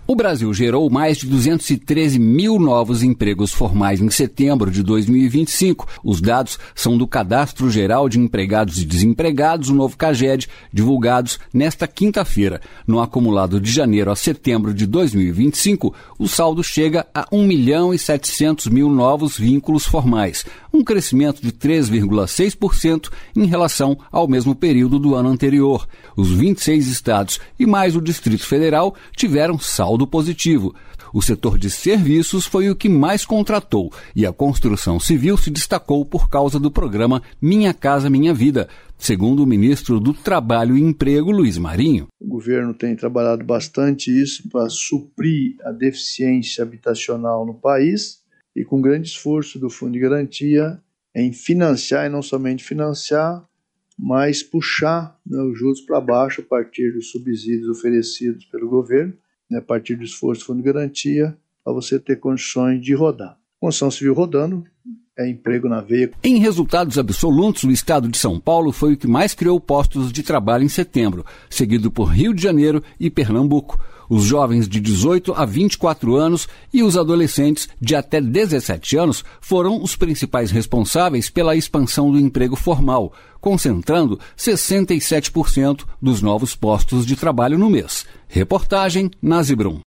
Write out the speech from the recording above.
O Brasil gerou mais de 213 mil novos empregos formais em setembro de 2025. Os dados são do Cadastro Geral de Empregados e Desempregados, o novo CAGED, divulgados nesta quinta-feira. No acumulado de janeiro a setembro de 2025, o saldo chega a 1.700.000 novos vínculos formais, um crescimento de 3,6% em relação ao mesmo período do ano anterior. Os 26 estados e mais o Distrito Federal tiveram saldo positivo. O setor de serviços foi o que mais contratou e a construção civil se destacou por causa do programa Minha Casa Minha Vida, segundo o ministro do Trabalho e Emprego, Luiz Marinho. O governo tem trabalhado bastante isso para suprir a deficiência habitacional no país e com grande esforço do Fundo de Garantia em financiar, e não somente financiar, mas puxar os juros para baixo a partir dos subsídios oferecidos pelo governo, a partir do esforço do Fundo de Garantia, para você ter condições de rodar. Construção civil rodando é emprego na veia. Em resultados absolutos, o estado de São Paulo foi o que mais criou postos de trabalho em setembro, seguido por Rio de Janeiro e Pernambuco. Os jovens de 18 a 24 anos e os adolescentes de até 17 anos foram os principais responsáveis pela expansão do emprego formal, concentrando 67% dos novos postos de trabalho no mês. Reportagem Nazi Brum.